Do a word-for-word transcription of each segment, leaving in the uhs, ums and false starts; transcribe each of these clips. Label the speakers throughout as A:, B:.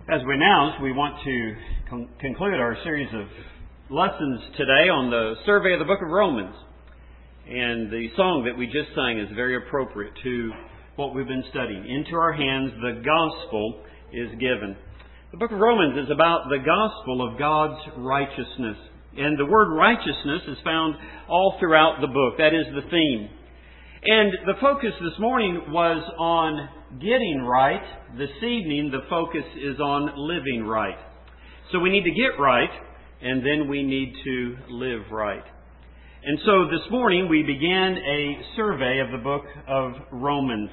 A: As we announced, we want to con- conclude our series of lessons today on the survey of the book of Romans. And the song that we just sang is very appropriate to what we've been studying. Into our hands the gospel is given. The book of Romans is about the gospel of God's righteousness. And the word righteousness is found all throughout the book. That is the theme. And the focus this morning was on getting right. This evening, the focus is on living right. So we need to get right, and then we need to live right. And so this morning, we began a survey of the book of Romans.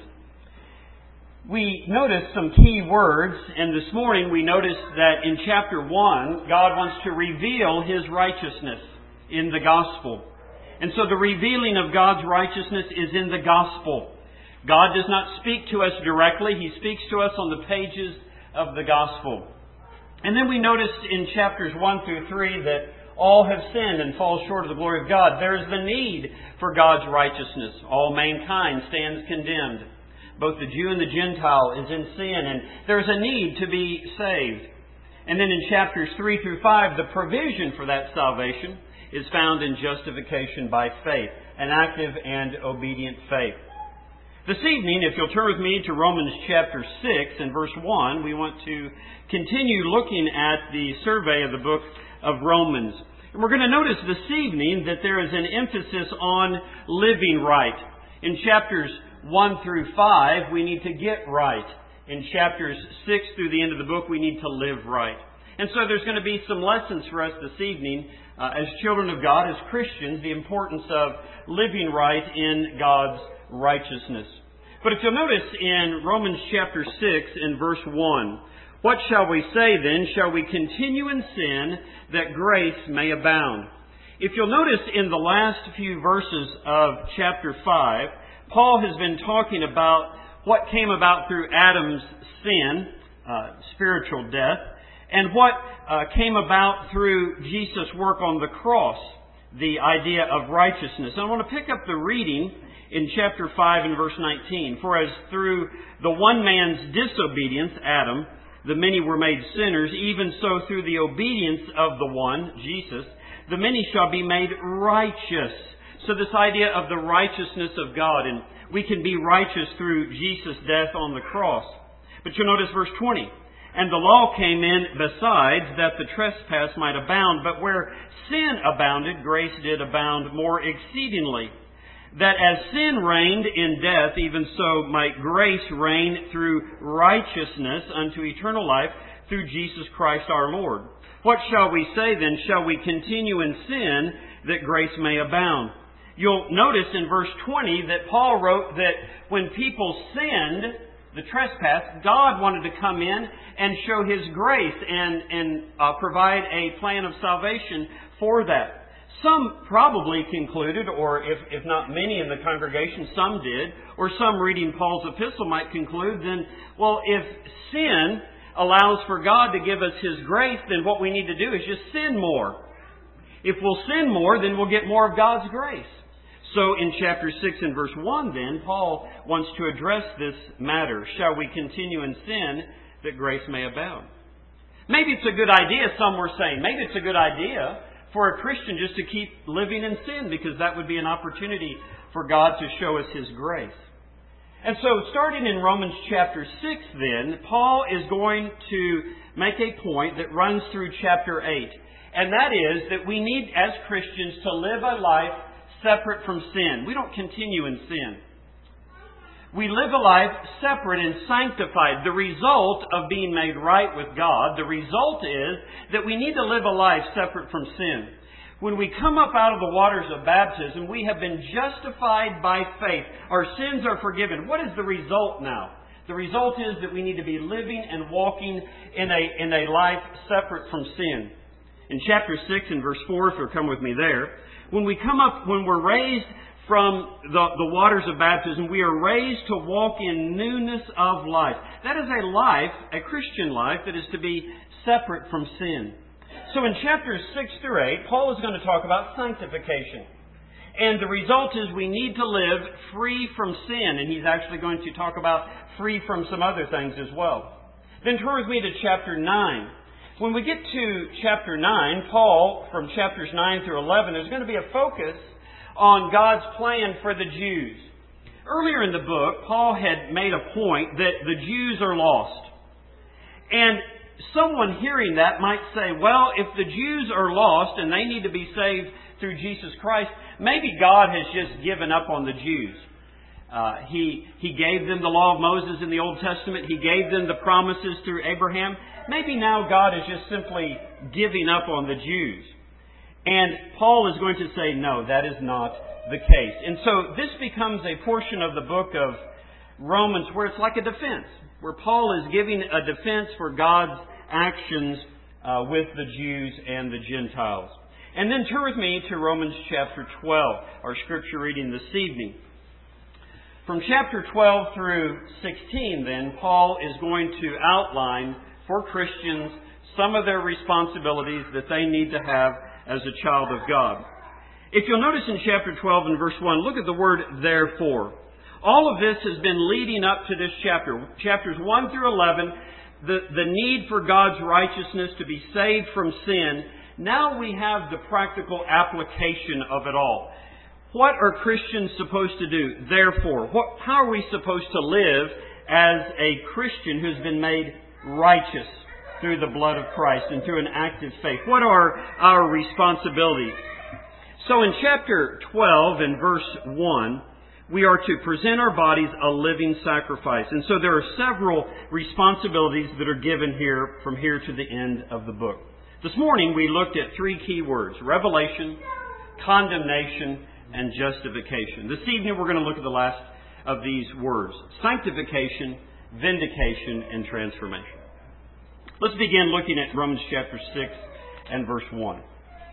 A: We noticed some key words, and this morning we noticed that in chapter one, God wants to reveal His righteousness in the gospel. And so the revealing of God's righteousness is in the gospel. God does not speak to us directly. He speaks to us on the pages of the gospel. And then we noticed in chapters one through three that all have sinned and fall short of the glory of God. There is the need for God's righteousness. All mankind stands condemned. Both the Jew and the Gentile is in sin, and there is a need to be saved. And then in chapters three through five, the provision for that salvation is found in justification by faith, an active and obedient faith. This evening, if you'll turn with me to Romans chapter six and verse one, we want to continue looking at the survey of the book of Romans. And we're going to notice this evening that there is an emphasis on living right. In chapters one through five, we need to get right. In chapters six through the end of the book, we need to live right. And so there's going to be some lessons for us this evening uh, as children of God, as Christians, the importance of living right in God's righteousness. But if you'll notice in Romans chapter six and verse one, what shall we say then? Shall we continue in sin that grace may abound? If you'll notice in the last few verses of chapter five, Paul has been talking about what came about through Adam's sin, uh, spiritual death, and what uh, came about through Jesus' work on the cross, the idea of righteousness. And I want to pick up the reading in chapter five and verse nineteen. For as through the one man's disobedience, Adam, the many were made sinners, even so through the obedience of the one, Jesus, the many shall be made righteous. So this idea of the righteousness of God, and we can be righteous through Jesus' death on the cross. But you'll notice verse twenty. And the law came in besides, that the trespass might abound. But where sin abounded, grace did abound more exceedingly. That as sin reigned in death, even so might grace reign through righteousness unto eternal life through Jesus Christ our Lord. What shall we say then? Shall we continue in sin that grace may abound? You'll notice in verse twenty that Paul wrote that when people sinned, the trespass, God wanted to come in and show His grace and, and uh, provide a plan of salvation for that. Some probably concluded, or if, if not many in the congregation, some did, or some reading Paul's epistle might conclude, then, well, if sin allows for God to give us His grace, then what we need to do is just sin more. If we'll sin more, then we'll get more of God's grace. So in chapter six and verse one then, Paul wants to address this matter. Shall we continue in sin that grace may abound? Maybe it's a good idea, some were saying. Maybe it's a good idea for a Christian just to keep living in sin, because that would be an opportunity for God to show us His grace. And so starting in Romans chapter six then, Paul is going to make a point that runs through chapter eight. And that is that we need as Christians to live a life separate from sin. We don't continue in sin. We live a life separate and sanctified. The result of being made right with God, the result is that we need to live a life separate from sin. When we come up out of the waters of baptism, we have been justified by faith. Our sins are forgiven. What is the result now? The result is that we need to be living and walking in a, in a life separate from sin. In chapter six and verse four, if you'll come with me there, when we come up, when we're raised from the, the waters of baptism, we are raised to walk in newness of life. That is a life, a Christian life, that is to be separate from sin. So in chapters six through eight, Paul is going to talk about sanctification. And the result is we need to live free from sin. And he's actually going to talk about free from some other things as well. Then turn with me to chapter nine. When we get to chapter nine, Paul, from chapters nine through eleven, there's going to be a focus on God's plan for the Jews. Earlier in the book, Paul had made a point that the Jews are lost. And someone hearing that might say, well, if the Jews are lost and they need to be saved through Jesus Christ, maybe God has just given up on the Jews. Uh, he, he gave them the law of Moses in the Old Testament. He gave them the promises through Abraham. Maybe now God is just simply giving up on the Jews. And Paul is going to say, no, that is not the case. And so this becomes a portion of the book of Romans where it's like a defense, where Paul is giving a defense for God's actions uh, with the Jews and the Gentiles. And then turn with me to Romans chapter twelve, our scripture reading this evening. From chapter twelve through sixteen, then, Paul is going to outline for Christians some of their responsibilities that they need to have as a child of God. If you'll notice in chapter twelve and verse one, look at the word therefore. All of this has been leading up to this chapter. Chapters one through eleven, the, the need for God's righteousness to be saved from sin. Now we have the practical application of it all. What are Christians supposed to do? Therefore, what, how are we supposed to live as a Christian who's been made righteous through the blood of Christ and through an active faith? What are our responsibilities? So in chapter twelve and verse one, we are to present our bodies a living sacrifice. And so there are several responsibilities that are given here from here to the end of the book. This morning we looked at three key words: revelation, condemnation, and justification. This evening we're going to look at the last of these words: sanctification, vindication, and transformation. Let's begin looking at Romans chapter six and verse one.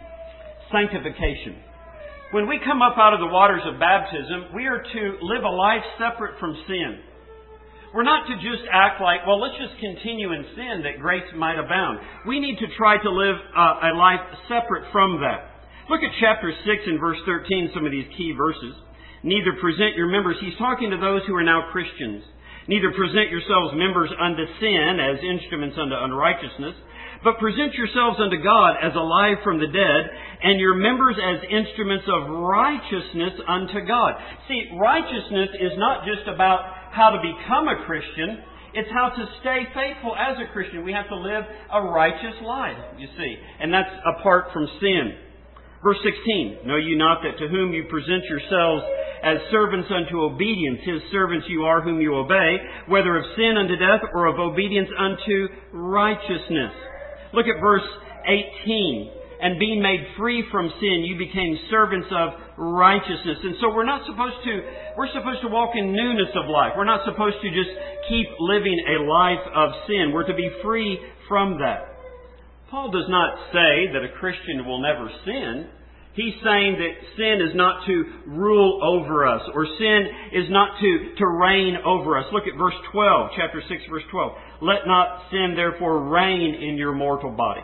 A: Sanctification. When we come up out of the waters of baptism, we are to live a life separate from sin. We're not to just act like, well, let's just continue in sin that grace might abound. We need to try to live uh, a life separate from that. Look at chapter six and verse thirteen, some of these key verses. Neither present your members, he's talking to those who are now Christians. Neither present yourselves members unto sin as instruments unto unrighteousness, but present yourselves unto God as alive from the dead, and your members as instruments of righteousness unto God. See, righteousness is not just about how to become a Christian, it's how to stay faithful as a Christian. We have to live a righteous life, you see, and that's apart from sin. Verse sixteen, know ye not that to whom you present yourselves as servants unto obedience, his servants you are whom you obey, whether of sin unto death or of obedience unto righteousness. Look at verse eighteen. And being made free from sin, you became servants of righteousness. And so we're not supposed to, we're supposed to walk in newness of life. We're not supposed to just keep living a life of sin. We're to be free from that. Paul does not say that a Christian will never sin. He's saying that sin is not to rule over us, or sin is not to, to reign over us. Look at verse twelve, chapter six, verse twelve. Let not sin therefore reign in your mortal body.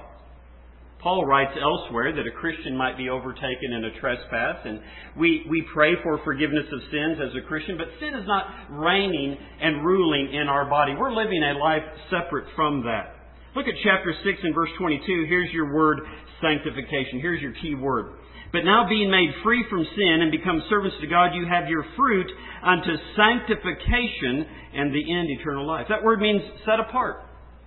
A: Paul writes elsewhere that a Christian might be overtaken in a trespass, and we, we pray for forgiveness of sins as a Christian, but sin is not reigning and ruling in our body. We're living a life separate from that. Look at chapter six and verse twenty-two. Here's your word, sanctification. Here's your key word. But now being made free from sin and become servants to God, you have your fruit unto sanctification and the end eternal life. That word means set apart.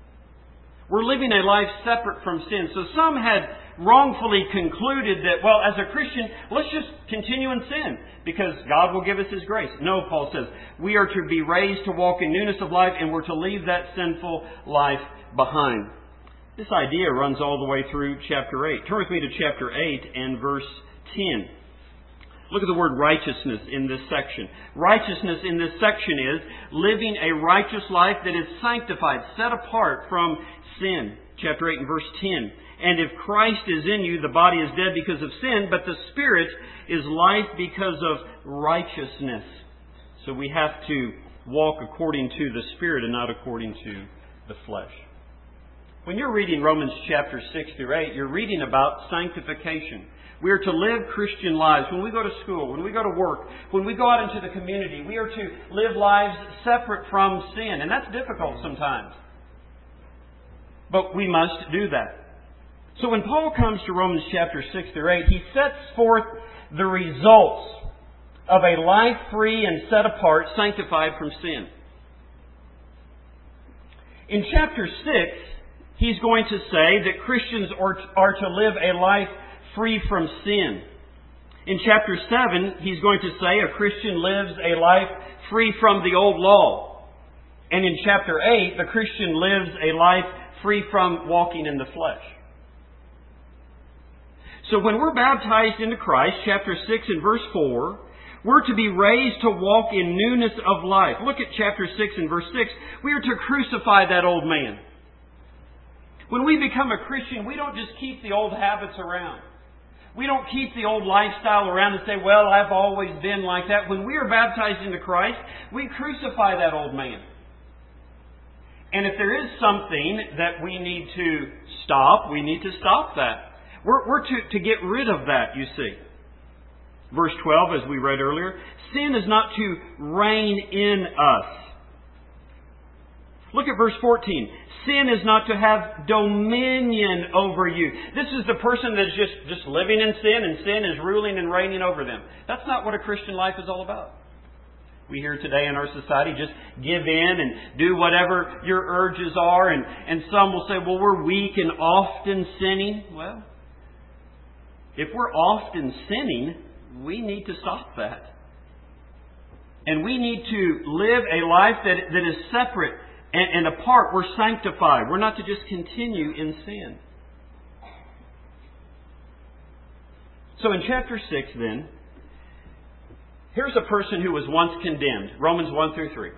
A: We're living a life separate from sin. So some had wrongfully concluded that, well, as a Christian, let's just continue in sin because God will give us His grace. No, Paul says, we are to be raised to walk in newness of life, and we're to leave that sinful life behind. This idea runs all the way through chapter eight. Turn with me to chapter eight and verse ten. Look at the word righteousness in this section. Righteousness in this section is living a righteous life that is sanctified, set apart from sin. Chapter eight and verse ten. And if Christ is in you, the body is dead because of sin, but the Spirit is life because of righteousness. So we have to walk according to the Spirit and not according to the flesh. When you're reading Romans chapter six through eight, you're reading about sanctification. We are to live Christian lives. When we go to school, when we go to work, when we go out into the community, we are to live lives separate from sin. And that's difficult sometimes.
B: but we must do that. So when Paul comes to Romans chapter six through eight, he sets forth the results of a life free and set apart, sanctified from sin. In chapter six, he's going to say that Christians are, are to live a life free from sin. In chapter seven, he's going to say a Christian lives a life free from the old law. And in chapter eight, the Christian lives a life free from walking in the flesh. So when we're baptized into Christ, chapter six and verse four, we're to be raised to walk in newness of life. Look at chapter six and verse six. We are to crucify that old man. When we become a Christian, we don't just keep the old habits around. We don't keep the old lifestyle around and say, well, I've always been like that. When we are baptized into Christ, we crucify that old man. And if there is something that we need to stop, we need to stop that. We're, we're to, to get rid of that, you see. Verse twelve, as we read earlier, sin is not to reign in us. Look at verse fourteen. Sin is not to have dominion over you. This is the person that's just, just living in sin, and sin is ruling and reigning over them. That's not what a Christian life is all about. We hear today in our society, just give in and do whatever your urges are. And, and some will say, well, we're weak and often sinning. Well, if we're often sinning, we need to stop that. And we need to live a life that, that is separate and, and apart. We're sanctified. We're not to just continue in sin. So in chapter six then, here's a person who was once condemned. Romans one through three.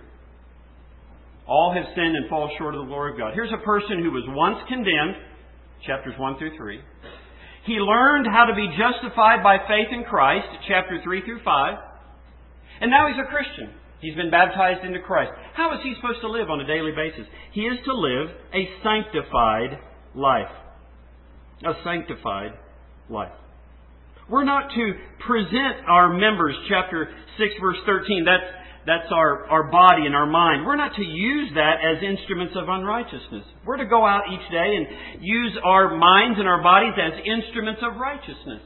B: All have sinned and fall short of the glory of God. Here's a person who was once condemned. Chapters one through three. He learned how to be justified by faith in Christ. Chapter three through five. And now he's a Christian. He's been baptized into Christ. How is he supposed to live on a daily basis? He is to live a sanctified life. A sanctified life. We're not to present our members, chapter six, verse thirteen. That's, that's our, our body and our mind. We're not to use that as instruments of unrighteousness. We're to go out each day and use our minds and our bodies as instruments of righteousness.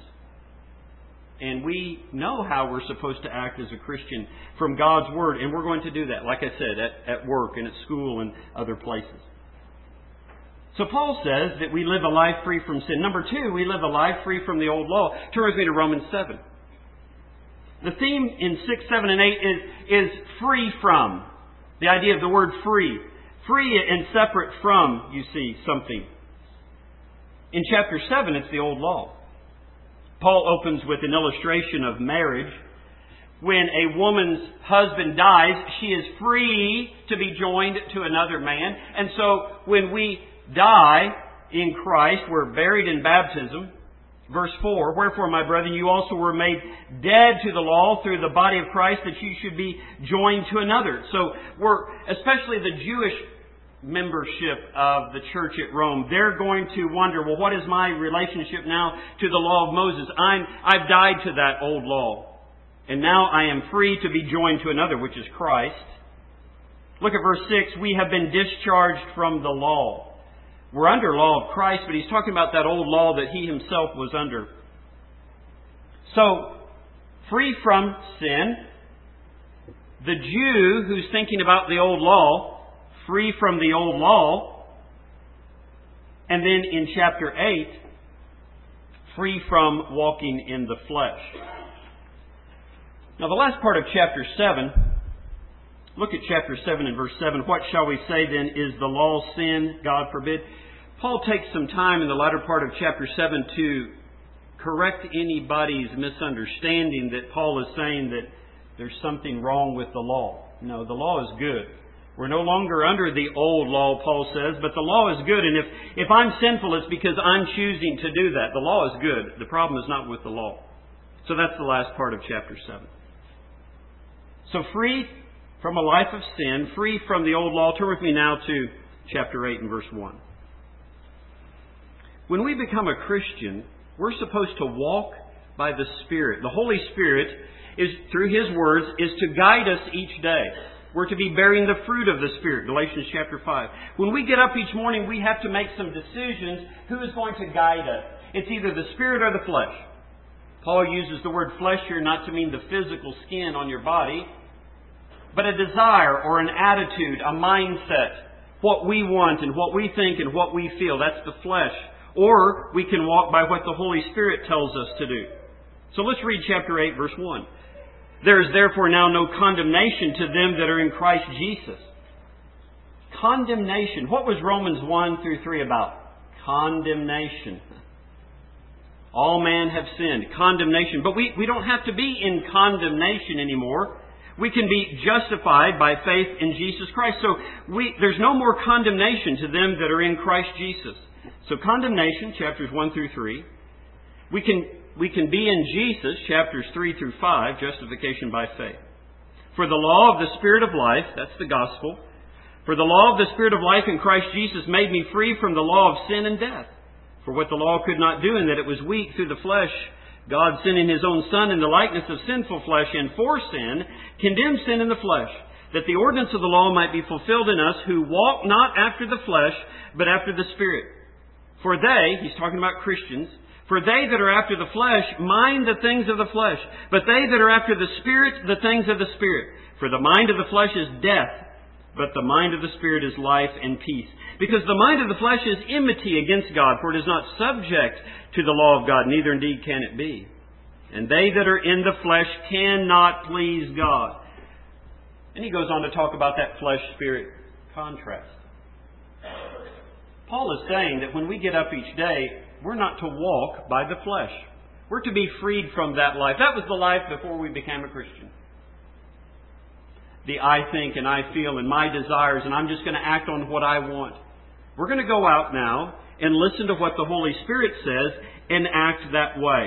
B: And we know how we're supposed to act as a Christian from God's Word. And we're going to do that, like I said, at, at work and at school and other places. So Paul says that we live a life free from sin. Number two, we live a life free from the old law. Turn with me to Romans seven. The theme in six, seven, and eight is, is free from. The idea of the word free. Free and separate from, you see, something. In chapter seven, it's the old law. Paul opens with an illustration of marriage. When a woman's husband dies, she is free to be joined to another man. And so when we die in Christ, we're buried in baptism. Verse four, wherefore, my brethren, you also were made dead to the law through the body of Christ, that you should be joined to another. So we're, especially the Jewish membership of the church at Rome, they're going to wonder, well, what is my relationship now to the law of Moses? I'm, I've died to that old law. And now I am free to be joined to another, which is Christ. Look at verse six, we have been discharged from the law. We're under law of Christ, but he's talking about that old law that he himself was under. So, free from sin. The Jew who's thinking about the old law, free from the old law. And then in chapter eight, free from walking in the flesh. Now the last part of chapter seven, look at chapter seven and verse seven. What shall we say then? Is the law sin? God forbid. Paul takes some time in the latter part of chapter seven to correct anybody's misunderstanding that Paul is saying that there's something wrong with the law. No, the law is good. We're no longer under the old law, Paul says, but the law is good. And if, if I'm sinful, it's because I'm choosing to do that. The law is good. The problem is not with the law. So that's the last part of chapter seven. So free from a life of sin, free from the old law. Turn with me now to chapter eight and verse one. When we become a Christian, we're supposed to walk by the Spirit. The Holy Spirit is, through His words, is to guide us each day. We're to be bearing the fruit of the Spirit, Galatians chapter five. When we get up each morning, we have to make some decisions. Who is going to guide us? It's either the Spirit or the flesh. Paul uses the word flesh here not to mean the physical skin on your body, but a desire or an attitude, a mindset, what we want and what we think and what we feel. That's the flesh. Or we can walk by what the Holy Spirit tells us to do. So let's read chapter eight, verse one. There is therefore now no condemnation to them that are in Christ Jesus. Condemnation. What was Romans one through three about? Condemnation. All men have sinned. Condemnation. But we, we don't have to be in condemnation anymore. We can be justified by faith in Jesus Christ. So we, there's no more condemnation to them that are in Christ Jesus. So condemnation, chapters one through three. We can, we can be in Jesus, chapters three through five, justification by faith. For the law of the Spirit of life, that's the gospel. For the law of the Spirit of life in Christ Jesus made me free from the law of sin and death. For what the law could not do, in that it was weak through the flesh, God sending His own Son in the likeness of sinful flesh, and for sin, condemned sin in the flesh, that the ordinance of the law might be fulfilled in us, who walk not after the flesh, but after the Spirit. For they, he's talking about Christians, for they that are after the flesh mind the things of the flesh, but they that are after the Spirit, the things of the Spirit. For the mind of the flesh is death, but the mind of the Spirit is life and peace. Because the mind of the flesh is enmity against God, for it is not subject to the law of God, neither indeed can it be. And they that are in the flesh cannot please God. And he goes on to talk about that flesh-spirit contrast. Paul is saying that when we get up each day, we're not to walk by the flesh. We're to be freed from that life. That was the life before we became a Christian. The I think and I feel and my desires, and I'm just going to act on what I want. We're going to go out now and listen to what the Holy Spirit says and act that way.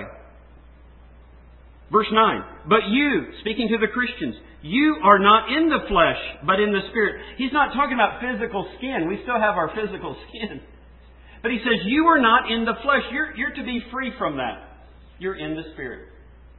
B: Verse nine. But you, speaking to the Christians, you are not in the flesh, but in the Spirit. He's not talking about physical skin. We still have our physical skin. But he says, you are not in the flesh. You're, you're to be free from that. You're in the Spirit.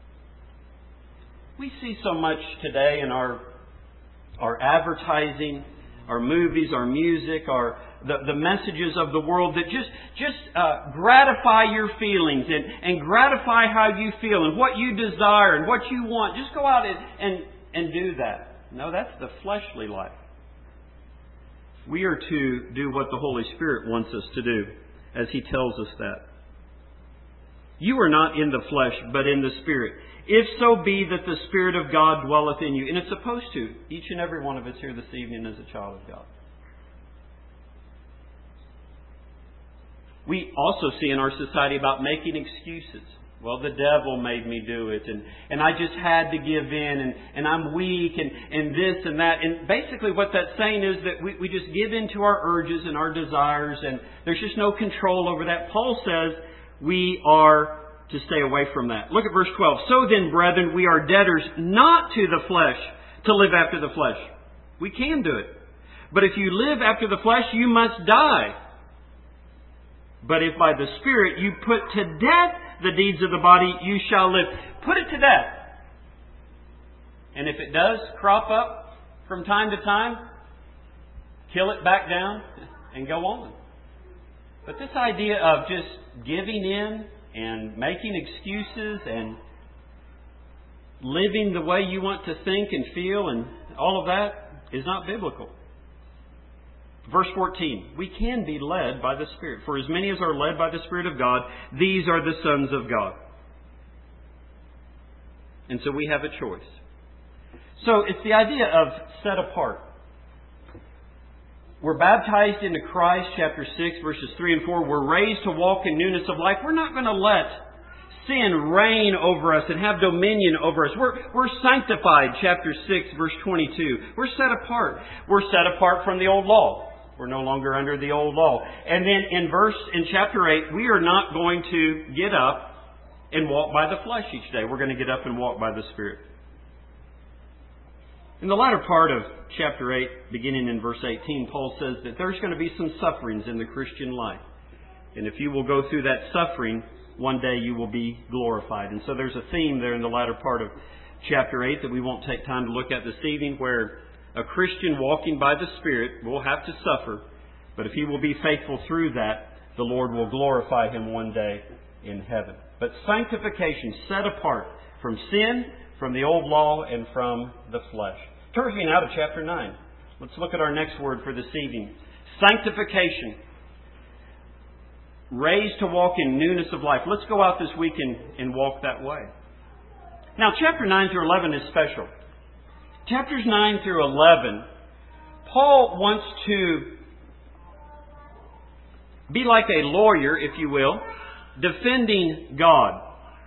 B: We see so much today in our, our advertising, our movies, our music, our the, the messages of the world that just, just uh, gratify your feelings and, and gratify how you feel and what you desire and what you want. Just go out and, and, and do that. No, that's the fleshly life. We are to do what the Holy Spirit wants us to do, as He tells us that. You are not in the flesh, but in the Spirit. If so be that the Spirit of God dwelleth in you. And it's supposed to. Each and every one of us here this evening is a child of God. We also see in our society about making excuses. Well, the devil made me do it, and, and I just had to give in, and, and I'm weak, and, and this and that. And basically what that's saying is that we, we just give in to our urges and our desires, and there's just no control over that. Paul says we are to stay away from that. Look at verse twelve. So then, brethren, we are debtors not to the flesh, to live after the flesh. We can do it. But if you live after the flesh, you must die. But if by the Spirit you put to death the deeds of the body, you shall live. Put it to death. And if it does crop up from time to time, kill it back down and go on. But this idea of just giving in and making excuses and living the way you want to think and feel and all of that is not biblical. Verse fourteen, we can be led by the Spirit. For as many as are led by the Spirit of God, these are the sons of God. And so we have a choice. So it's the idea of set apart. We're baptized into Christ, chapter six, verses three and four. We're raised to walk in newness of life. We're not going to let sin reign over us and have dominion over us. We're, we're sanctified, chapter six, verse twenty-two. We're set apart. We're set apart from the old law. We're no longer under the old law. And then in verse, in chapter eight, we are not going to get up and walk by the flesh each day. We're going to get up and walk by the Spirit. In the latter part of chapter eight, beginning in verse eighteen, Paul says that there's going to be some sufferings in the Christian life. And if you will go through that suffering, one day you will be glorified. And so there's a theme there in the latter part of chapter eight that we won't take time to look at this evening, where a Christian walking by the Spirit will have to suffer, but if he will be faithful through that, the Lord will glorify him one day in heaven. But sanctification, set apart from sin, from the old law, and from the flesh. Turn with me now to chapter nine. Let's look at our next word for this evening. Sanctification. Raised to walk in newness of life. Let's go out this week and, and walk that way. Now, chapter nine through eleven is special. Chapters nine through eleven, Paul wants to be like a lawyer, if you will, defending God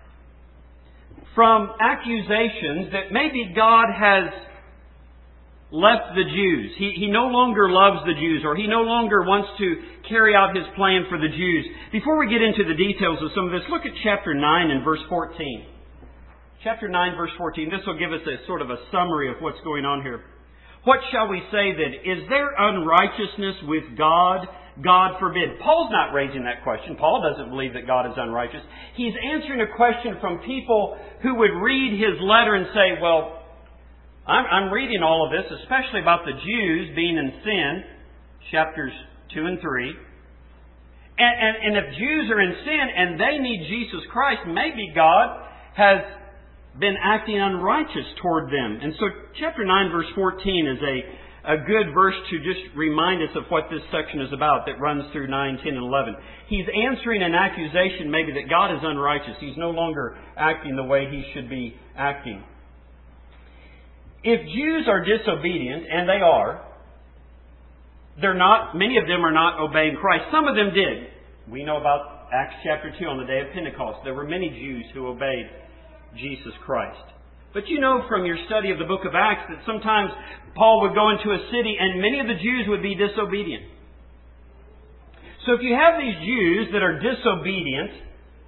B: from accusations that maybe God has left the Jews. He, he no longer loves the Jews, or he no longer wants to carry out his plan for the Jews. Before we get into the details of some of this, look at chapter nine and verse fourteen. Chapter nine, verse fourteen. This will give us a sort of a summary of what's going on here. What shall we say then? Is there unrighteousness with God? God forbid. Paul's not raising that question. Paul doesn't believe that God is unrighteous. He's answering a question from people who would read his letter and say, well, I'm, I'm reading all of this, especially about the Jews being in sin, chapters two and three. And, and, and if Jews are in sin and they need Jesus Christ, maybe God has been acting unrighteous toward them. And so chapter nine, verse fourteen is a, a good verse to just remind us of what this section is about that runs through nine, ten, and eleven. He's answering an accusation maybe that God is unrighteous. He's no longer acting the way he should be acting. If Jews are disobedient, and they are, they're not, many of them are not obeying Christ. Some of them did. We know about Acts chapter two on the day of Pentecost. There were many Jews who obeyed Jesus Christ. But you know from your study of the book of Acts that sometimes Paul would go into a city and many of the Jews would be disobedient. So if you have these Jews that are disobedient,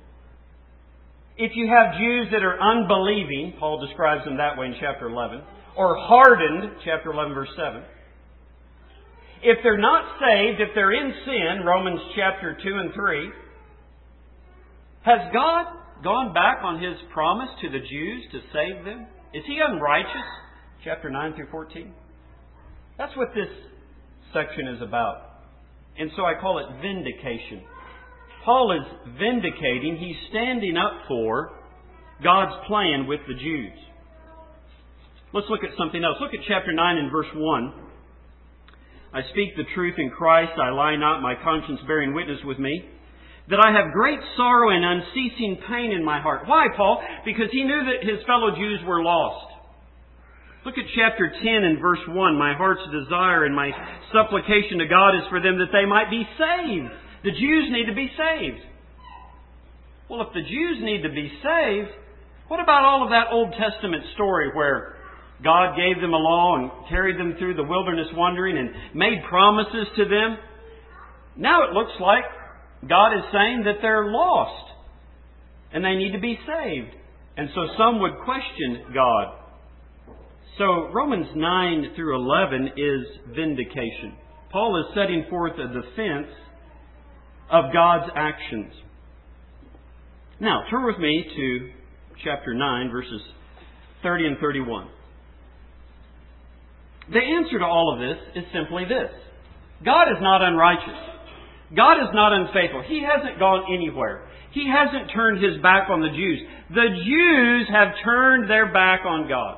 B: if you have Jews that are unbelieving, Paul describes them that way in chapter eleven, or hardened, chapter eleven, verse seven. If they're not saved, if they're in sin, Romans chapter two and three, has God gone back on His promise to the Jews to save them? Is He unrighteous? Chapter nine through fourteen. That's what this section is about. And so I call it vindication. Paul is vindicating, he's standing up for God's plan with the Jews. Let's look at something else. Look at chapter nine and verse one. I speak the truth in Christ, I lie not, my conscience bearing witness with me, that I have great sorrow and unceasing pain in my heart. Why, Paul? Because he knew that his fellow Jews were lost. Look at chapter ten and verse one. My heart's desire and my supplication to God is for them that they might be saved. The Jews need to be saved. Well, if the Jews need to be saved, what about all of that Old Testament story where God gave them a law and carried them through the wilderness wandering and made promises to them? Now it looks like God is saying that they're lost and they need to be saved. And so some would question God. So Romans nine through eleven is vindication. Paul is setting forth a defense of God's actions. Now, turn with me to chapter nine, verses thirty and thirty-one. The answer to all of this is simply this. God is not unrighteous. God is not unfaithful. He hasn't gone anywhere. He hasn't turned His back on the Jews. The Jews have turned their back on God.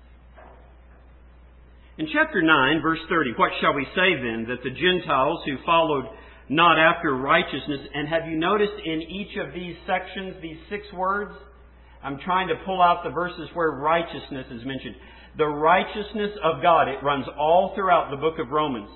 B: In chapter nine, verse thirty, what shall we say then? That the Gentiles who followed not after righteousness, and have you noticed in each of these sections, these six words, I'm trying to pull out the verses where righteousness is mentioned. The righteousness of God, it runs all throughout the book of Romans.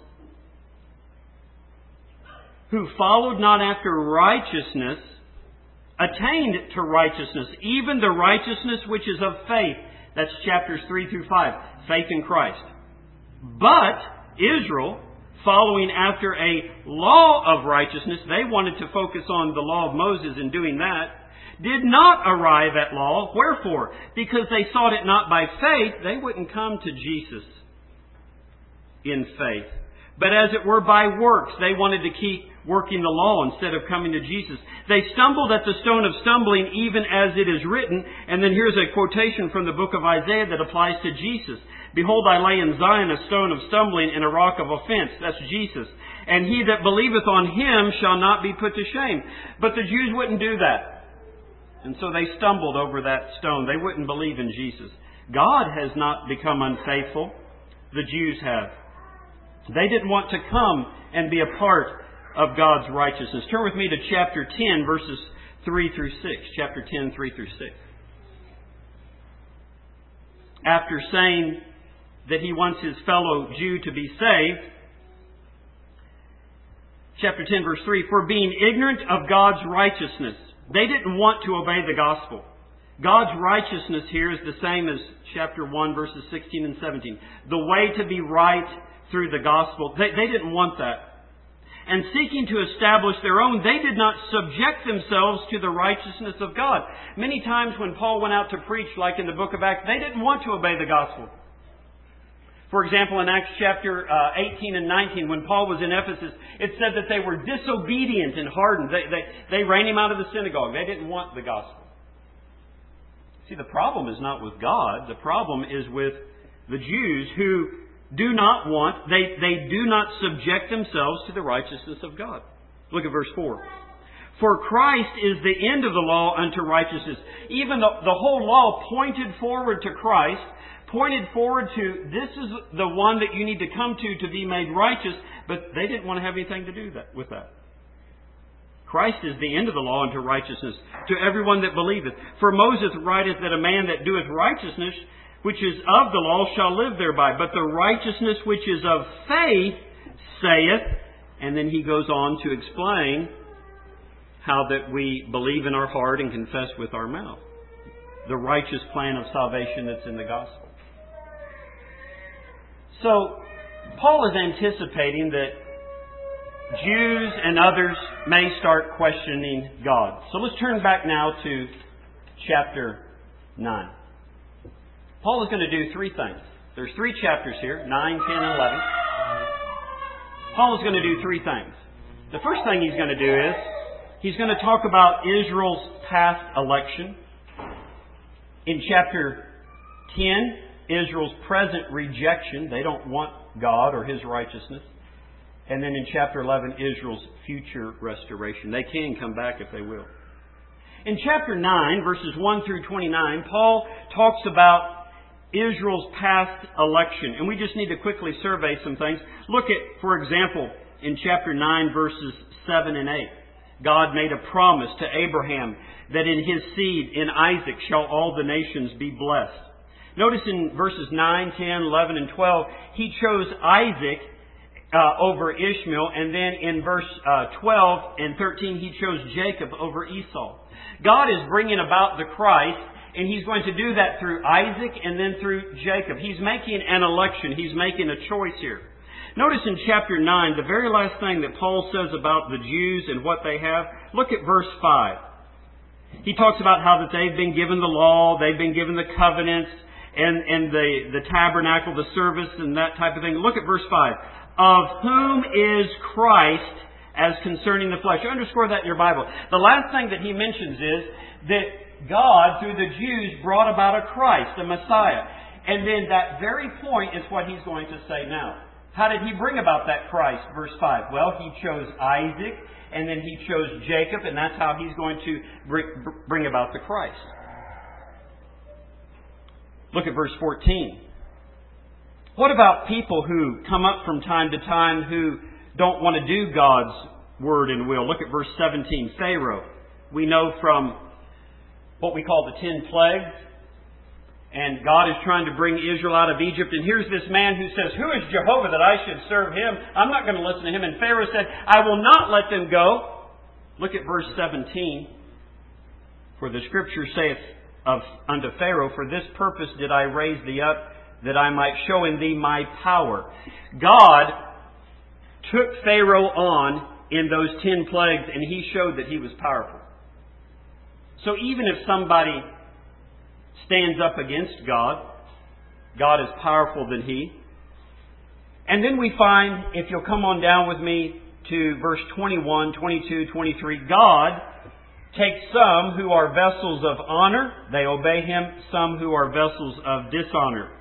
B: Who followed not after righteousness, attained to righteousness, even the righteousness which is of faith. That's chapters three through five, faith in Christ. But Israel, following after a law of righteousness, they wanted to focus on the law of Moses in doing that, did not arrive at law. Wherefore? Because they sought it not by faith, they wouldn't come to Jesus in faith. But as it were by works, they wanted to keep working the law instead of coming to Jesus. They stumbled at the stone of stumbling, even as it is written. And then here's a quotation from the book of Isaiah that applies to Jesus. Behold, I lay in Zion a stone of stumbling and a rock of offense. That's Jesus. And he that believeth on Him shall not be put to shame. But the Jews wouldn't do that. And so they stumbled over that stone. They wouldn't believe in Jesus. God has not become unfaithful. The Jews have. They didn't want to come and be a part of God's righteousness. Turn with me to chapter ten, verses three through six. Chapter ten, three through six. After saying that he wants his fellow Jew to be saved, chapter ten, verse three, for being ignorant of God's righteousness. They didn't want to obey the gospel. God's righteousness here is the same as chapter one, verses sixteen and seventeen. The way to be right through the gospel. They, they didn't want that. And seeking to establish their own, they did not subject themselves to the righteousness of God. Many times when Paul went out to preach, like in the book of Acts, they didn't want to obey the gospel. For example, in Acts chapter uh, eighteen and nineteen, when Paul was in Ephesus, it said that they were disobedient and hardened. They, they, they ran him out of the synagogue. They didn't want the gospel. See, the problem is not with God. The problem is with the Jews who do not want, they, they do not subject themselves to the righteousness of God. Look at verse four. For Christ is the end of the law unto righteousness. Even the, the whole law pointed forward to Christ, pointed forward to this is the one that you need to come to to be made righteous, but they didn't want to have anything to do that with that. Christ is the end of the law unto righteousness to everyone that believeth. For Moses writeth that a man that doeth righteousness, which is of the law, shall live thereby. But the righteousness which is of faith saith, and then he goes on to explain how that we believe in our heart and confess with our mouth. The righteous plan of salvation that's in the gospel. So, Paul is anticipating that Jews and others may start questioning God. So let's turn back now to chapter nine. Paul is going to do three things. There's three chapters here, nine, ten, and eleven. Paul is going to do three things. The first thing he's going to do is he's going to talk about Israel's past election. In chapter ten, Israel's present rejection. They don't want God or His righteousness. And then in chapter eleven, Israel's future restoration. They can come back if they will. In chapter nine, verses one through twenty-nine, Paul talks about Israel's past election. And we just need to quickly survey some things. Look at, for example, in chapter nine, verses seven and eight. God made a promise to Abraham that in his seed, in Isaac, shall all the nations be blessed. Notice in verses nine, ten, eleven, and twelve, he chose Isaac uh, over Ishmael. And then in verse uh, twelve and thirteen, he chose Jacob over Esau. God is bringing about the Christ, and He's going to do that through Isaac and then through Jacob. He's making an election. He's making a choice here. Notice in chapter nine, the very last thing that Paul says about the Jews and what they have. Look at verse five. He talks about how that they've been given the law, they've been given the covenants, and, and the, the tabernacle, the service, and that type of thing. Look at verse five. Of whom is Christ as concerning the flesh. Underscore that in your Bible. The last thing that he mentions is that God, through the Jews, brought about a Christ, a Messiah. And then that very point is what he's going to say now. How did he bring about that Christ? Verse five. Well, he chose Isaac, and then he chose Jacob, and that's how he's going to bring about the Christ. Look at verse fourteen. What about people who come up from time to time who don't want to do God's word and will? Look at verse seventeen. Pharaoh. We know from what we call the ten plagues. And God is trying to bring Israel out of Egypt. And here's this man who says, who is Jehovah that I should serve Him? I'm not going to listen to him. And Pharaoh said, I will not let them go. Look at verse seventeen. For the Scripture saith of unto Pharaoh, for this purpose did I raise thee up, that I might show in thee my power. God took Pharaoh on in those ten plagues, and He showed that He was powerful. So even if somebody stands up against God, God is powerful than he. And then we find, if you'll come on down with me to verse twenty-one, twenty-two, twenty-three, God takes some who are vessels of honor, they obey Him, some who are vessels of dishonor,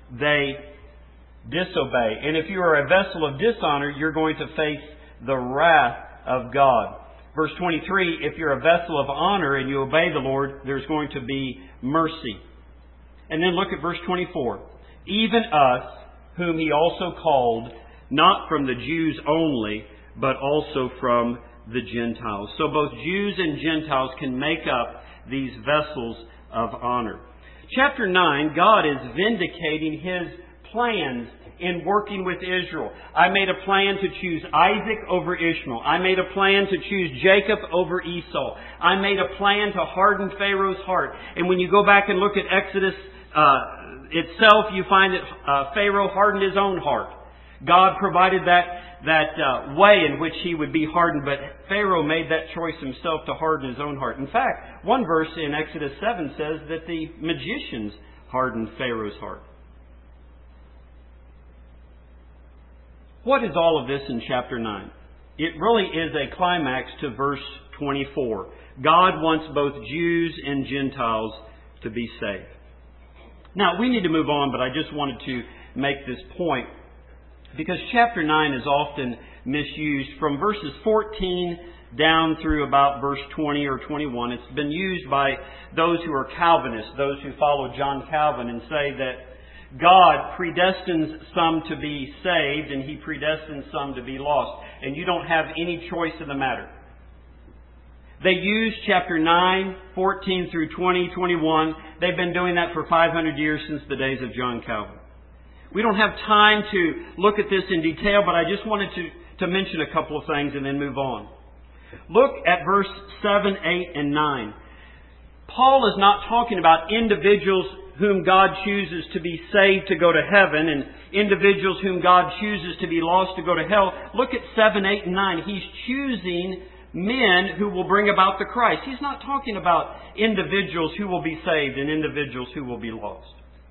B: they disobey. And if you are a vessel of dishonor, you're going to face the wrath of God. Verse twenty-three, if you're a vessel of honor and you obey the Lord, there's going to be mercy. And then look at verse twenty-four. Even us, whom He also called, not from the Jews only, but also from the Gentiles. So both Jews and Gentiles can make up these vessels of honor. Chapter nine, God is vindicating His plans in working with Israel. I made a plan to choose Isaac over Ishmael. I made a plan to choose Jacob over Esau. I made a plan to harden Pharaoh's heart. And when you go back and look at Exodus uh, itself, you find that uh, Pharaoh hardened his own heart. God provided that that uh, way in which he would be hardened, but Pharaoh made that choice himself to harden his own heart. In fact, one verse in Exodus seven says that the magicians hardened Pharaoh's heart. What is all of this in chapter nine? It really is a climax to verse twenty-four. God wants both Jews and Gentiles to be saved. Now, we need to move on, but I just wanted to make this point because chapter nine is often misused. From verses fourteen down through about verse twenty or twenty-one, it's been used by those who are Calvinists, those who follow John Calvin, and say that God predestines some to be saved and He predestines some to be lost. And you don't have any choice in the matter. They use chapter nine, fourteen through twenty, twenty-one. They've been doing that for five hundred years since the days of John Calvin. We don't have time to look at this in detail, but I just wanted to, to mention a couple of things and then move on. Look at verse seven, eight, and nine. Paul is not talking about individuals whom God chooses to be saved to go to heaven and individuals whom God chooses to be lost to go to hell. Look at seven, eight, and nine. He's choosing men who will bring about the Christ. He's not talking about individuals who will be saved and individuals who will be lost.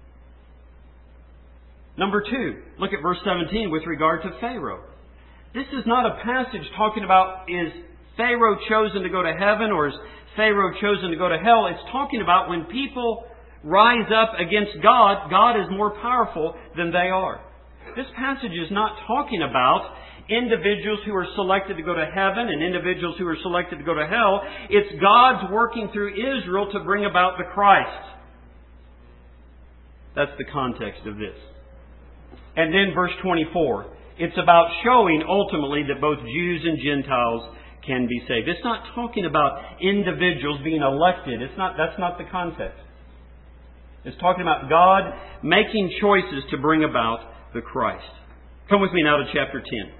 B: Number two, look at verse seventeen with regard to Pharaoh. This is not a passage talking about is Pharaoh chosen to go to heaven or is Pharaoh chosen to go to hell. It's talking about when people rise up against God, God is more powerful than they are. This passage is not talking about individuals who are selected to go to heaven and individuals who are selected to go to hell. It's God's working through Israel to bring about the Christ. That's the context of this. And then verse twenty-four. It's about showing ultimately that both Jews and Gentiles can be saved. It's not talking about individuals being elected. It's not, that's not the context. It's talking about God making choices to bring about the Christ. Come with me now to chapter ten.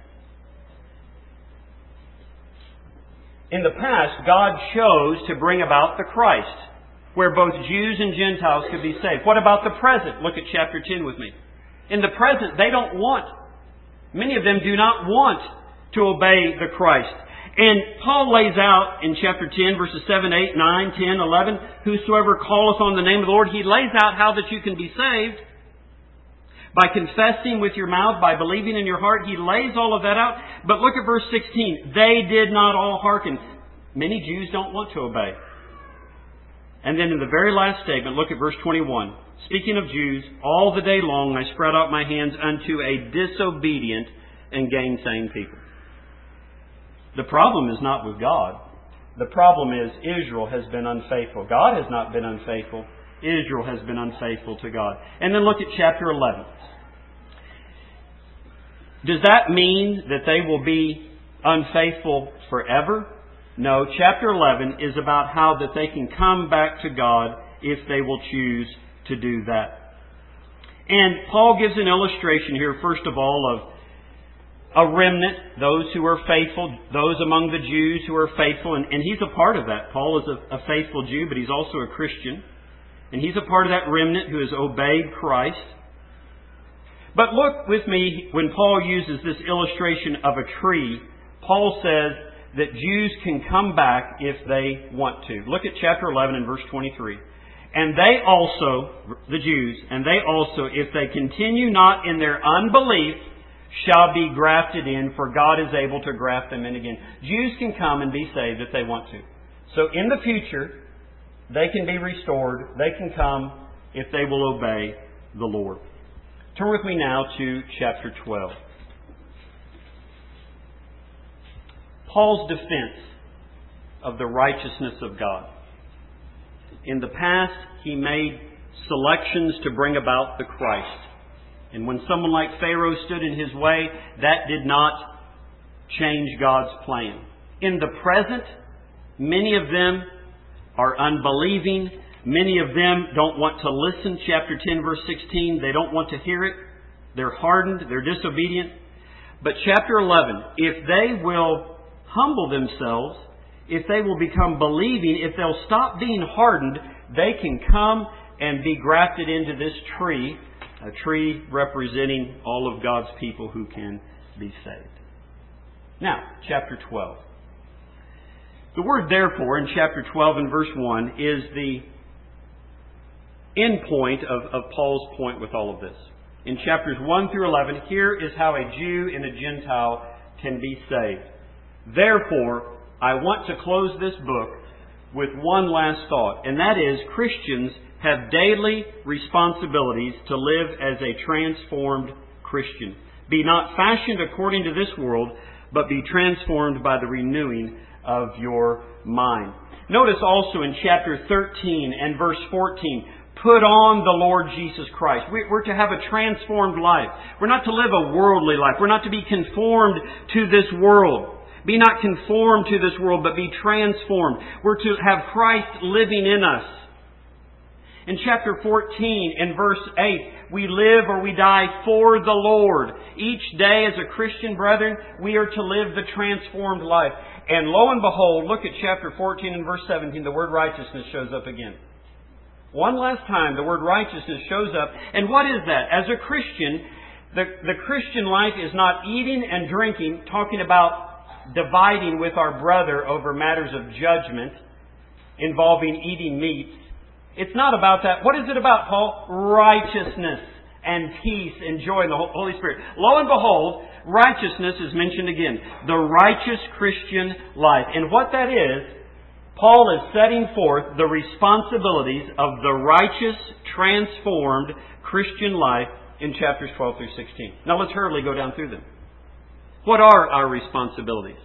B: In the past, God chose to bring about the Christ, where both Jews and Gentiles could be saved. What about the present? Look at chapter ten with me. In the present, they don't want, many of them do not want to obey the Christ. And Paul lays out in chapter ten, verses seven, eight, nine, ten, eleven, whosoever calleth on the name of the Lord, he lays out how that you can be saved. By confessing with your mouth, by believing in your heart, he lays all of that out. But look at verse sixteen. They did not all hearken. Many Jews don't want to obey. And then in the very last statement, look at verse twenty-one. Speaking of Jews, all the day long I spread out my hands unto a disobedient and gainsaying people. The problem is not with God. The problem is Israel has been unfaithful. God has not been unfaithful. Israel has been unfaithful to God. And then look at chapter eleven. Does that mean that they will be unfaithful forever? No. Chapter eleven is about how that they can come back to God if they will choose to do that. And Paul gives an illustration here, first of all, of a remnant, those who are faithful, those among the Jews who are faithful. And, and he's a part of that. Paul is a, a faithful Jew, but he's also a Christian. And he's a part of that remnant who has obeyed Christ. But look with me, when Paul uses this illustration of a tree, Paul says that Jews can come back if they want to. Look at chapter eleven and verse twenty-three. And they also, the Jews, and they also, if they continue not in their unbelief, shall be grafted in, for God is able to graft them in again. Jews can come and be saved if they want to. So in the future, they can be restored. They can come if they will obey the Lord. Turn with me now to chapter twelve. Paul's defense of the righteousness of God. In the past, he made selections to bring about the Christ. And when someone like Pharaoh stood in his way, that did not change God's plan. In the present, many of them are unbelieving. Many of them don't want to listen. Chapter ten, verse sixteen, they don't want to hear it. They're hardened. They're disobedient. But chapter eleven, if they will humble themselves, if they will become believing, if they'll stop being hardened, they can come and be grafted into this tree, a tree representing all of God's people who can be saved. Now, chapter twelve. The word therefore in chapter twelve and verse one is the end point of, of Paul's point with all of this. In chapters one through eleven, here is how a Jew and a Gentile can be saved. Therefore, I want to close this book with one last thought, and that is Christians have daily responsibilities to live as a transformed Christian. Be not fashioned according to this world, but be transformed by the renewing of your mind. Notice also in chapter thirteen and verse fourteen, put on the Lord Jesus Christ. We're to have a transformed life. We're not to live a worldly life. We're not to be conformed to this world. Be not conformed to this world, but be transformed. We're to have Christ living in us. In chapter fourteen and verse eight, we live or we die for the Lord. Each day as a Christian, brethren, we are to live the transformed life. And lo and behold, look at chapter fourteen and verse seventeen, the word righteousness shows up again. One last time, the word righteousness shows up. And what is that? As a Christian, the, the Christian life is not eating and drinking, talking about dividing with our brother over matters of judgment involving eating meats. It's not about that. What is it about, Paul? Righteousness and peace and joy in the Holy Spirit. Lo and behold, righteousness is mentioned again. The righteous Christian life. And what that is, Paul is setting forth the responsibilities of the righteous, transformed Christian life in chapters twelve through sixteen. Now let's hurriedly go down through them. What are our responsibilities?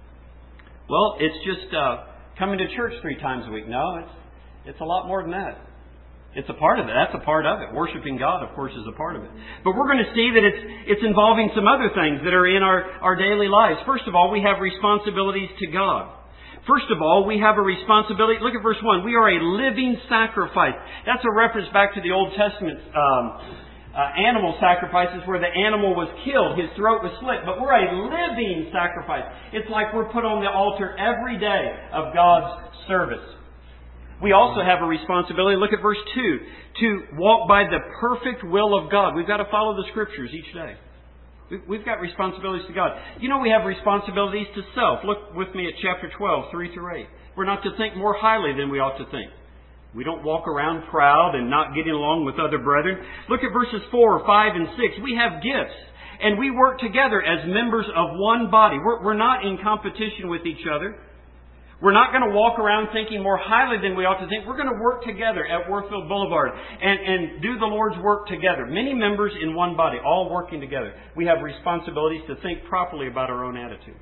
B: Well, it's just uh, coming to church three times a week. No, it's it's a lot more than that. It's a part of it. That's a part of it. Worshiping God, of course, is a part of it. But we're going to see that it's it's involving some other things that are in our, our daily lives. First of all, we have responsibilities to God. First of all, we have a responsibility. Look at verse one. We are a living sacrifice. That's a reference back to the Old Testament um, uh, animal sacrifices where the animal was killed. His throat was slit. But we're a living sacrifice. It's like we're put on the altar every day of God's service. We also have a responsibility, look at verse two, to walk by the perfect will of God. We've got to follow the Scriptures each day. We've got responsibilities to God. You know we have responsibilities to self. Look with me at chapter twelve, three through eight. We're not to think more highly than we ought to think. We don't walk around proud and not getting along with other brethren. Look at verses four, five, and six. We have gifts. And we work together as members of one body. We're, we're not in competition with each other. We're not going to walk around thinking more highly than we ought to think. We're going to work together at Warfield Boulevard and, and do the Lord's work together. Many members in one body, all working together. We have responsibilities to think properly about our own attitude.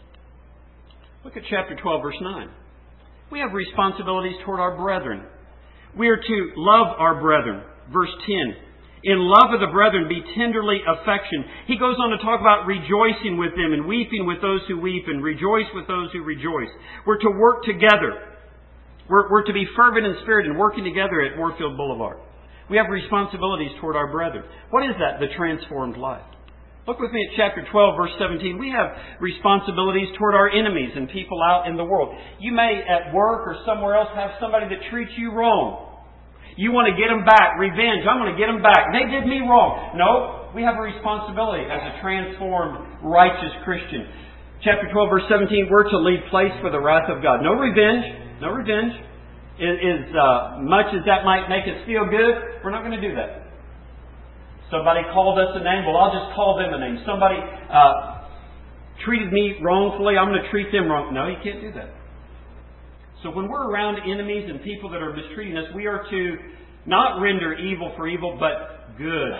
B: Look at chapter twelve, verse nine. We have responsibilities toward our brethren. We are to love our brethren. Verse ten. In love of the brethren, be tenderly affectioned. He goes on to talk about rejoicing with them and weeping with those who weep and rejoice with those who rejoice. We're to work together. We're, we're to be fervent in spirit and working together at Warfield Boulevard. We have responsibilities toward our brethren. What is that? The transformed life. Look with me at chapter twelve, verse seventeen. We have responsibilities toward our enemies and people out in the world. You may, at work or somewhere else, have somebody that treats you wrong. You want to get them back. Revenge. I'm going to get them back. They did me wrong. No, we have a responsibility as a transformed, righteous Christian. Chapter twelve, verse seventeen, we're to leave place for the wrath of God. No revenge. No revenge. As uh, much as that might make us feel good, we're not going to do that. Somebody called us a name. Well, I'll just call them a name. Somebody uh, treated me wrongfully. I'm going to treat them wrong. No, you can't do that. So when we're around enemies and people that are mistreating us, we are to not render evil for evil, but good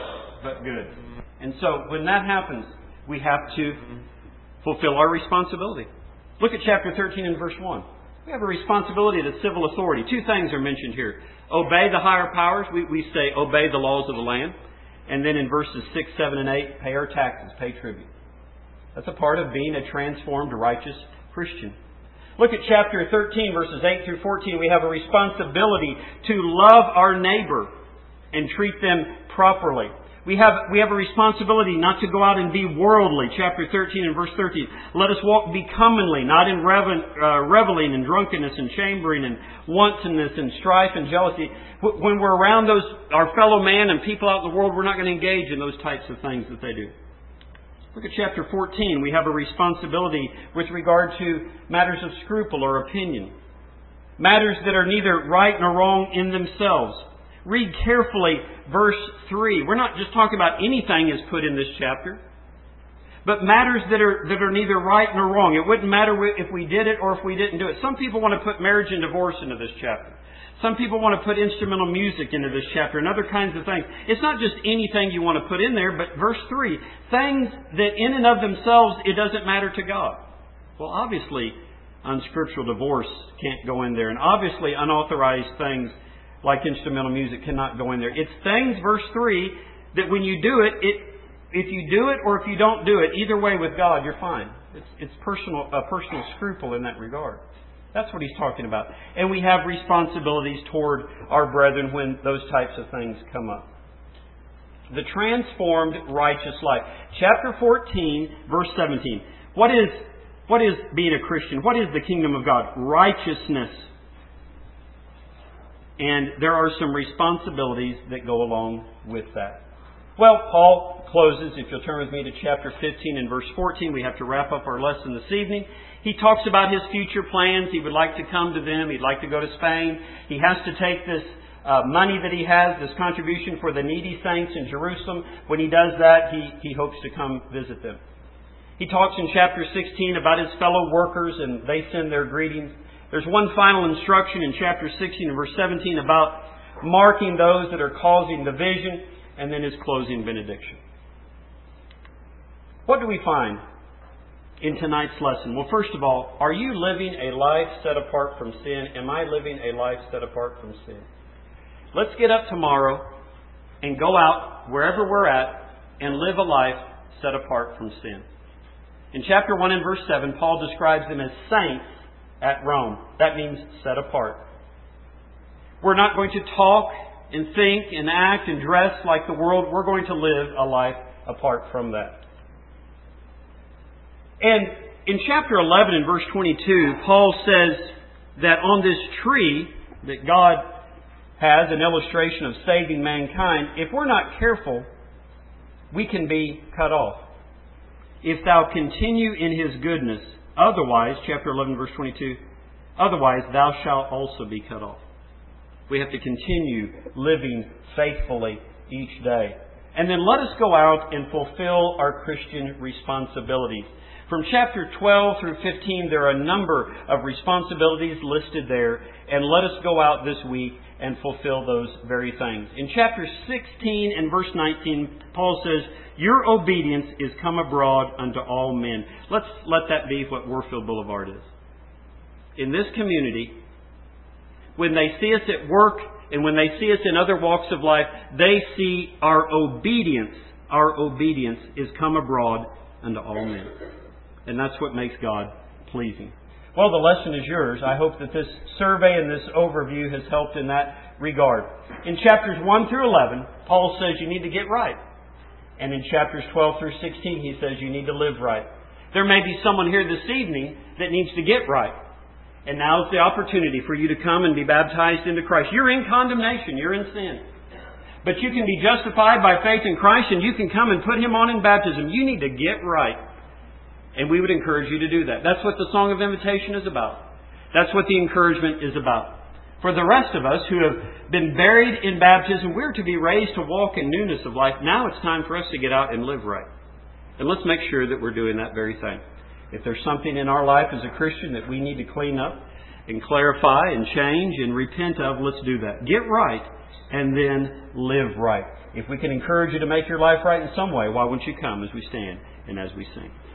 B: but good. And so when that happens, we have to fulfill our responsibility. Look at chapter thirteen and verse one. We have a responsibility to civil authority. Two things are mentioned here. Obey the higher powers. We, we say obey the laws of the land. And then in verses six, seven, and eight, pay our taxes, pay tribute. That's a part of being a transformed, righteous Christian. Look at chapter thirteen, verses eight through fourteen. We have a responsibility to love our neighbor and treat them properly. We have, we have a responsibility not to go out and be worldly. Chapter thirteen and verse thirteen. Let us walk becomingly, not in revel, uh, reveling and drunkenness and chambering and wantonness and strife and jealousy. When we're around those, our fellow man and people out in the world, we're not going to engage in those types of things that they do. Look at chapter fourteen. We have a responsibility with regard to matters of scruple or opinion. Matters that are neither right nor wrong in themselves. Read carefully verse three. We're not just talking about anything is put in this chapter, but matters that are that are neither right nor wrong. It wouldn't matter if we did it or if we didn't do it. Some people want to put marriage and divorce into this chapter. Some people want to put instrumental music into this chapter and other kinds of things. It's not just anything you want to put in there, but verse three, things that in and of themselves it doesn't matter to God. Well, obviously, unscriptural divorce can't go in there, and obviously unauthorized things like instrumental music cannot go in there. It's things, verse three, that when you do it, it if you do it or if you don't do it, either way with God, you're fine. It's, it's personal, a personal scruple in that regard. That's what he's talking about. And we have responsibilities toward our brethren when those types of things come up. The transformed righteous life. Chapter fourteen, verse seventeen. What is, what is being a Christian? What is the kingdom of God? Righteousness. And there are some responsibilities that go along with that. Well, Paul closes, if you'll turn with me to chapter fifteen and verse fourteen. We have to wrap up our lesson this evening. He talks about his future plans. He would like to come to them. He'd like to go to Spain. He has to take this uh, money that he has, this contribution for the needy saints in Jerusalem. When he does that, he, he hopes to come visit them. He talks in chapter sixteen about his fellow workers, and they send their greetings. There's one final instruction in chapter sixteen and verse seventeen about marking those that are causing division, and then his closing benediction. What do we find in tonight's lesson? Well, first of all, are you living a life set apart from sin? Am I living a life set apart from sin? Let's get up tomorrow and go out wherever we're at and live a life set apart from sin. In chapter one and verse seven, Paul describes them as saints at Rome. That means set apart. We're not going to talk and think and act and dress like the world. We're going to live a life apart from that. And in chapter eleven and verse twenty-two, Paul says that on this tree that God has, an illustration of saving mankind, if we're not careful, we can be cut off. If thou continue in His goodness, otherwise, chapter eleven, verse twenty-two, otherwise thou shalt also be cut off. We have to continue living faithfully each day. And then let us go out and fulfill our Christian responsibilities. From chapter twelve through fifteen, there are a number of responsibilities listed there. And let us go out this week and fulfill those very things. In chapter sixteen and verse nineteen, Paul says, your obedience is come abroad unto all men. Let's let that be what Warfield Boulevard is. In this community, when they see us at work and when they see us in other walks of life, they see our obedience. Our obedience is come abroad unto all men. And that's what makes God pleasing. Well, the lesson is yours. I hope that this survey and this overview has helped in that regard. In chapters one through eleven, Paul says you need to get right. And in chapters twelve through sixteen, he says you need to live right. There may be someone here this evening that needs to get right. And now is the opportunity for you to come and be baptized into Christ. You're in condemnation. You're in sin. But you can be justified by faith in Christ, and you can come and put Him on in baptism. You need to get right. And we would encourage you to do that. That's what the Song of Invitation is about. That's what the encouragement is about. For the rest of us who have been buried in baptism, we're to be raised to walk in newness of life. Now it's time for us to get out and live right. And let's make sure that we're doing that very thing. If there's something in our life as a Christian that we need to clean up and clarify and change and repent of, let's do that. Get right and then live right. If we can encourage you to make your life right in some way, why won't you come as we stand and as we sing?